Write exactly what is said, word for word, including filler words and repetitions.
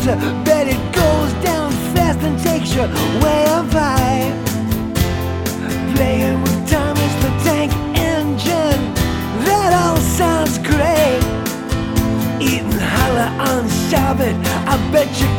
I bet it goes down fast and takes you way up high. Playing with Thomas the Tank Engine, that all sounds great. Eating holla on Sabbath, I bet you